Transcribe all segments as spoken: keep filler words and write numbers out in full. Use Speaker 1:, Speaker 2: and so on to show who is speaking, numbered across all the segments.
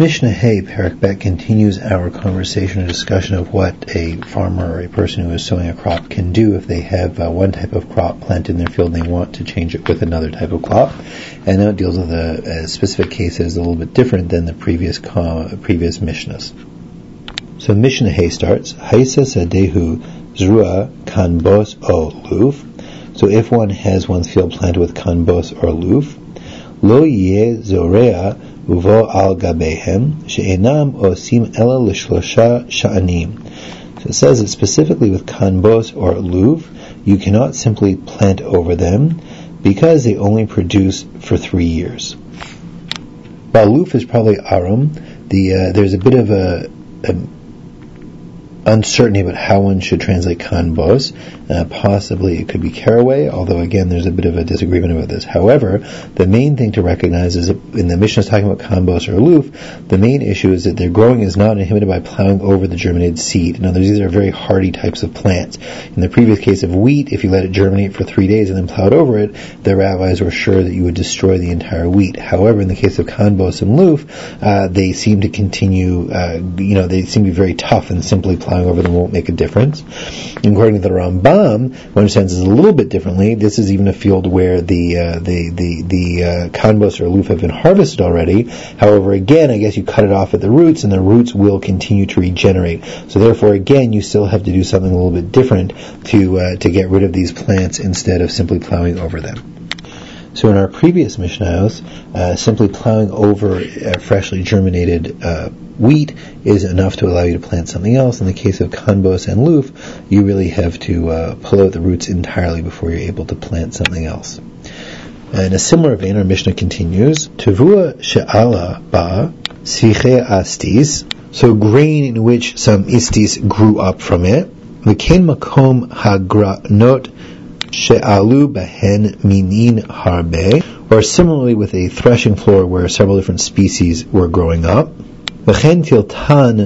Speaker 1: Mishnah Hey, Perek Bet, continues our conversation and discussion of what a farmer or a person who is sowing a crop can do if they have uh, one type of crop planted in their field and they want to change it with another type of crop. And now it deals with a, a specific case that is a little bit different than the previous uh, previous Mishnahs. So Mishnah Hey starts, Haisa Sadehu Zrua Kanbos O Luf. So if one has one's field planted with kanbos or luf, Lo Yeh Zorea Uvo al gabehem she'enam osim ela l'shlosha sha'anim. So it says that specifically with kanbos or luv, you cannot simply plant over them because they only produce for three years. While luf is probably arum, the uh, there's a bit of a, a uncertainty about how one should translate kanbos. Uh, possibly it could be caraway, although again there's a bit of a disagreement about this. However, the main thing to recognize is that in the Mishnah is talking about kanbos or luf, the main issue is that their growing is not inhibited by plowing over the germinated seed. In other words, these are very hardy types of plants. In the previous case of wheat, if you let it germinate for three days and then plowed over it, the rabbis were sure that you would destroy the entire wheat. However, in the case of kanbos and luf, uh, they seem to continue, uh, you know, they seem to be very tough, and simply plowing over them won't make a difference. And according to the Rambam, one understands this a little bit differently. This is even a field where the uh, the the the uh, kanbos or luf have been harvested already. However, again, I guess you cut it off at the roots, and the roots will continue to regenerate. So therefore, again, you still have to do something a little bit different to uh, to get rid of these plants instead of simply plowing over them. So in our previous Mishnahs, uh, simply plowing over uh, freshly germinated uh, wheat is enough to allow you to plant something else. In the case of kanbos and luf, you really have to uh, pull out the roots entirely before you're able to plant something else. In a similar vein, our Mishnah continues, Tevua she'ala ba siche astis, so grain in which some istis grew up from it, v'ken makom hagranot she'alu behen minin harbe, or similarly with a threshing floor where several different species were growing up. V'chen tiltan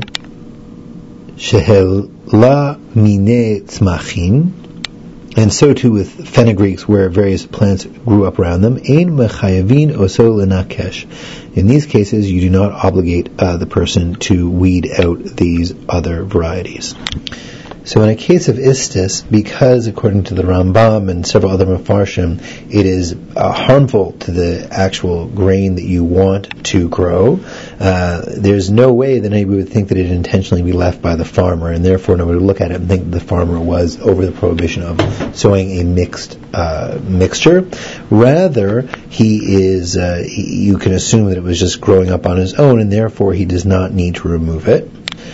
Speaker 1: she'ela mine tzmachim, and so too with fenugreeks where various plants grew up around them. Ein mechayavin oso lenakesh. In these cases, you do not obligate uh, the person to weed out these other varieties. So in a case of istis, because according to the Rambam and several other Mefarshim, it is uh, harmful to the actual grain that you want to grow, uh, there's no way that anybody would think that it intentionally be left by the farmer, and therefore nobody would look at it and think that the farmer was over the prohibition of sowing a mixed uh, mixture. Rather, he is, uh, he, you can assume that it was just growing up on his own, and therefore he does not need to remove it.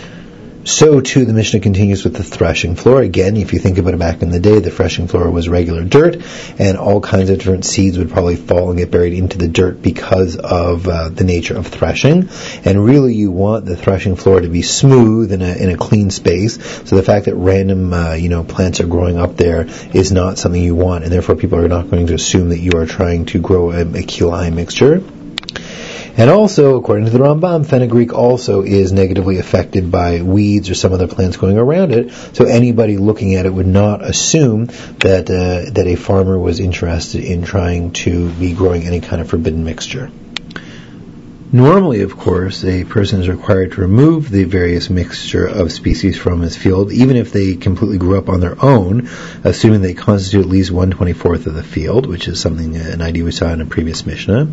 Speaker 1: So too, the Mishnah continues with the threshing floor. Again, if you think about it back in the day, the threshing floor was regular dirt, and all kinds of different seeds would probably fall and get buried into the dirt because of uh, the nature of threshing. And really, you want the threshing floor to be smooth in a in a clean space. So the fact that random uh, you know plants are growing up there is not something you want, and therefore people are not going to assume that you are trying to grow a, a kilai mixture. And also, according to the Rambam, fenugreek also is negatively affected by weeds or some other plants going around it. So anybody looking at it would not assume that uh, that a farmer was interested in trying to be growing any kind of forbidden mixture. Normally, of course, a person is required to remove the various mixture of species from his field, even if they completely grew up on their own, assuming they constitute at least one twenty-fourth of the field, which is something, an idea we saw in a previous Mishnah.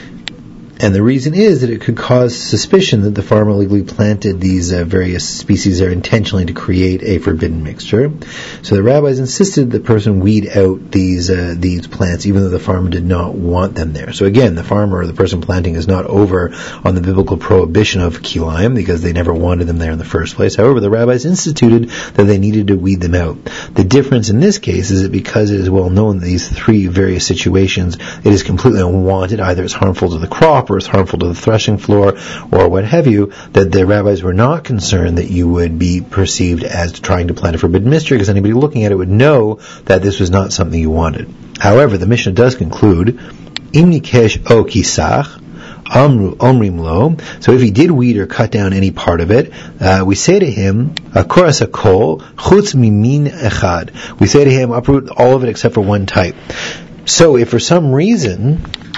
Speaker 1: And the reason is that it could cause suspicion that the farmer legally planted these uh, various species there intentionally to create a forbidden mixture. So the rabbis insisted the person weed out these uh, these plants, even though the farmer did not want them there. So again, the farmer or the person planting is not over on the biblical prohibition of kilayim, because they never wanted them there in the first place. However, the rabbis instituted that they needed to weed them out. The difference in this case is that because it is well known that these three various situations, it is completely unwanted, either it's harmful to the crop or it's harmful to the threshing floor or what have you, that the rabbis were not concerned that you would be perceived as trying to plant a forbidden mixture, because anybody looking at it would know that this was not something you wanted. However, the Mishnah does conclude, Im nikesh o kisach, Amru omrim lo. So if he did weed or cut down any part of it, uh, we say to him, Akoras hakol chutz mimin echad. We say to him, uproot all of it except for one type. So if for some reason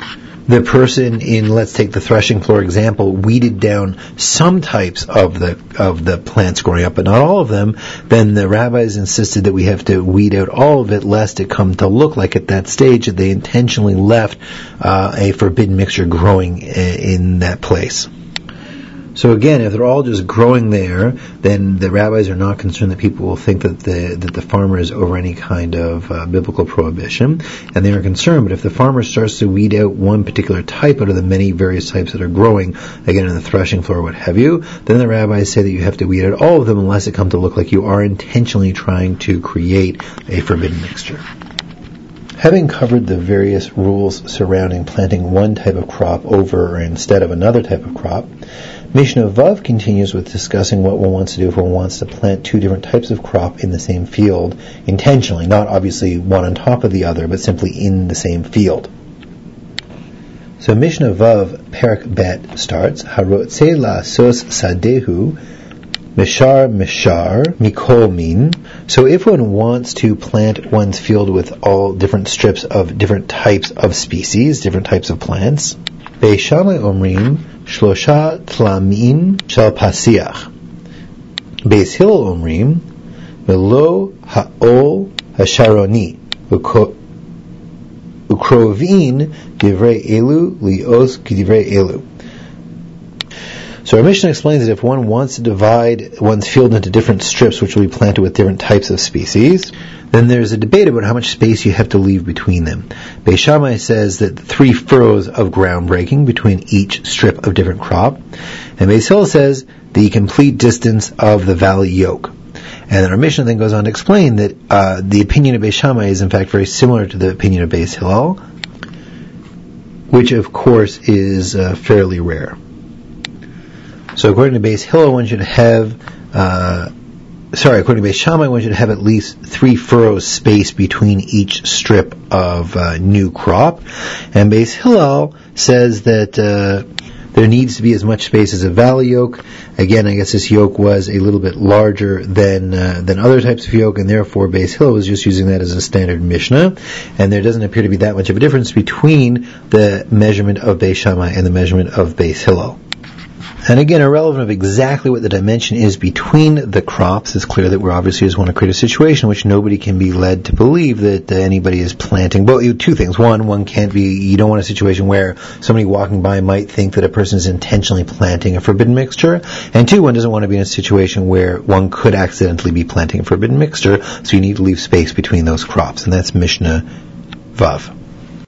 Speaker 1: the person in, let's take the threshing floor example, weeded down some types of the of the plants growing up, but not all of them, then the rabbis insisted that we have to weed out all of it, lest it come to look like at that stage that they intentionally left uh, a forbidden mixture growing in that place. So again, if they're all just growing there, then the rabbis are not concerned that people will think that the that the farmer is over any kind of uh, biblical prohibition, and they are concerned. But if the farmer starts to weed out one particular type out of the many various types that are growing, again in the threshing floor, what have you, then the rabbis say that you have to weed out all of them unless it comes to look like you are intentionally trying to create a forbidden mixture. Having covered the various rules surrounding planting one type of crop over or instead of another type of crop, Mishnah Vav continues with discussing what one wants to do if one wants to plant two different types of crop in the same field intentionally, not obviously one on top of the other, but simply in the same field. So Mishnah Vav Perak Bet starts, Harotze la'asos sadehu mishar mishar mikol min. So if one wants to plant one's field with all different strips of different types of species, different types of plants, Beis Shammai omrim shlosha tlamin shel pasiach. Beis Hillel omrim melo ha'ol hasharoni ukrovin divrei elu lios kidivrei elu. So our Mishnah explains that if one wants to divide one's field into different strips which will be planted with different types of species, then there's a debate about how much space you have to leave between them. Beis Shammai says that three furrows of ground breaking between each strip of different crop, and Beis Hillel says the complete distance of the valley yoke. And then our Mishnah then goes on to explain that uh, the opinion of Beis Shammai is in fact very similar to the opinion of Beis Hillel, which of course is uh, fairly rare. So according to Beis Hillel, one should have, uh, sorry, according to Beis Shammai, one should have at least three furrows space between each strip of uh, new crop. And Beis Hillel says that uh, there needs to be as much space as a valley yoke. Again, I guess this yoke was a little bit larger than uh, than other types of yoke, and therefore Beis Hillel was just using that as a standard Mishnah. And there doesn't appear to be that much of a difference between the measurement of Beis Shammai and the measurement of Beis Hillel. And again, irrelevant of exactly what the dimension is between the crops, it's clear that we obviously just want to create a situation in which nobody can be led to believe that uh, anybody is planting. Well, two things. One, one can't be, you don't want a situation where somebody walking by might think that a person is intentionally planting a forbidden mixture. And two, one doesn't want to be in a situation where one could accidentally be planting a forbidden mixture, so you need to leave space between those crops. And that's Mishnah Vav.